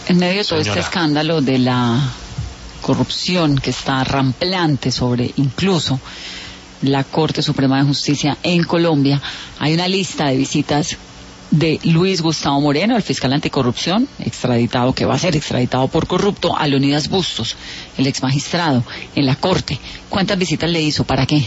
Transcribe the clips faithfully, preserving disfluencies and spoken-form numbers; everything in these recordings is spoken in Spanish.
En medio de todo Señora. este escándalo de la corrupción que está rampante sobre incluso la Corte Suprema de Justicia en Colombia, hay una lista de visitas de Luis Gustavo Moreno, el fiscal anticorrupción, extraditado, que va a ser extraditado por corrupto, a Leonidas Bustos, el exmagistrado, en la Corte. ¿Cuántas visitas le hizo? ¿Para qué?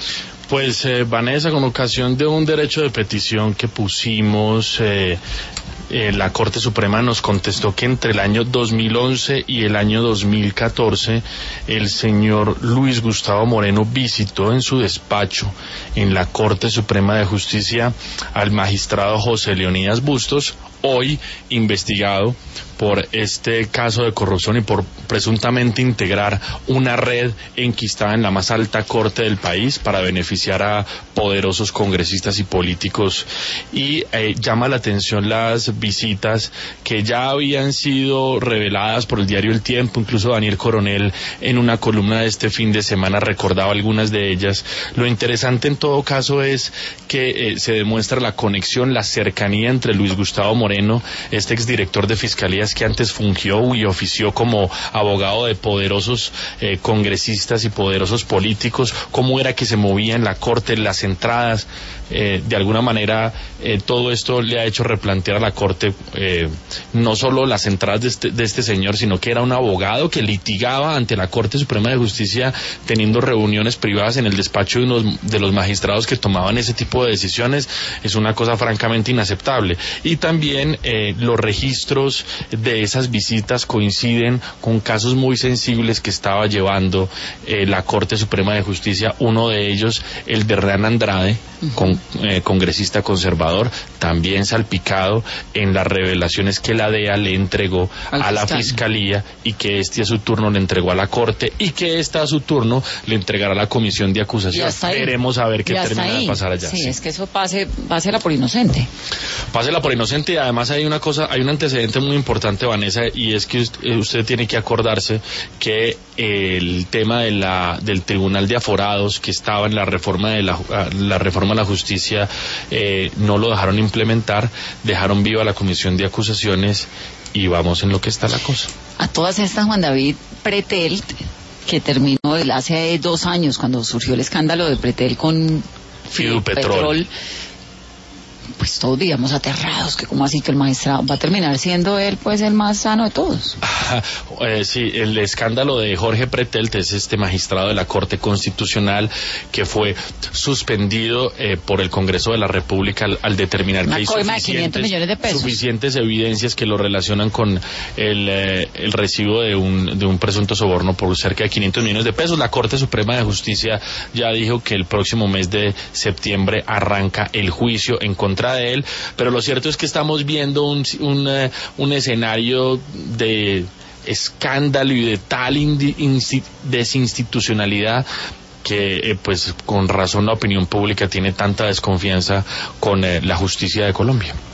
Pues eh, Vanessa, con ocasión de un derecho de petición que pusimos, eh, eh, la Corte Suprema nos contestó que entre el año dos mil once y el año dos mil catorce el señor Luis Gustavo Moreno visitó en su despacho en la Corte Suprema de Justicia al magistrado José Leonidas Bustos, hoy investigado por este caso de corrupción y por presuntamente integrar una red enquistada en la más alta corte del país para beneficiar a poderosos congresistas y políticos. Y eh, llama la atención las visitas que ya habían sido reveladas por el diario El Tiempo. Incluso Daniel Coronel, en una columna de este fin de semana, recordaba algunas de ellas. Lo interesante en todo caso es que eh, se demuestra la conexión, la cercanía entre Luis Gustavo Moreno, este exdirector de Fiscalías que antes fungió y ofició como abogado de poderosos eh, congresistas y poderosos políticos, cómo era que se movía en la Corte, en las entradas. Eh, de alguna manera eh, todo esto le ha hecho replantear a la Corte eh, no solo las entradas de este, de este señor, sino que era un abogado que litigaba ante la Corte Suprema de Justicia, teniendo reuniones privadas en el despacho de unos de los magistrados que tomaban ese tipo de decisiones. Es una cosa francamente inaceptable. Y también eh, los registros de esas visitas coinciden con casos muy sensibles que estaba llevando eh, la Corte Suprema de Justicia. Uno de ellos, el de Hernán Andrade, uh-huh. con, eh, congresista conservador, también salpicado en las revelaciones que la D E A le entregó Al a la fiscal. Fiscalía, y que este a su turno le entregó a la Corte, y que esta a su turno le entregará a la Comisión de Acusación. Veremos a ver qué termina de pasar allá. Sí, sí, es que eso pase, pásela por inocente. Pásela por inocente. Y además hay una cosa, hay un antecedente muy importante, Vanessa, y es que usted, usted tiene que acordarse que el tema de la del Tribunal de Aforados, que estaba en la reforma de la, la reforma de la justicia, eh, no lo dejaron implementar, dejaron viva la Comisión de Acusaciones, y vamos en lo que está la cosa. A todas estas, Juan David, Pretel, que terminó hace dos años cuando surgió el escándalo de Pretel con Fidupetrol, pues todos vivíamos aterrados, que como así que el magistrado va a terminar siendo él pues el más sano de todos. eh, sí, el escándalo de Jorge Pretel, que es este magistrado de la Corte Constitucional que fue suspendido eh, por el Congreso de la República al, al determinar Una que hay coima de millones de pesos. suficientes evidencias que lo relacionan con el, eh, el recibo de un, de un presunto soborno por cerca de quinientos millones de pesos. La Corte Suprema de Justicia ya dijo que el próximo mes de septiembre arranca el juicio en contra de él, pero lo cierto es que estamos viendo un, un, uh, un escenario de escándalo y de tal indi, desinstitucionalidad que eh, pues con razón la opinión pública tiene tanta desconfianza con eh, la justicia de Colombia.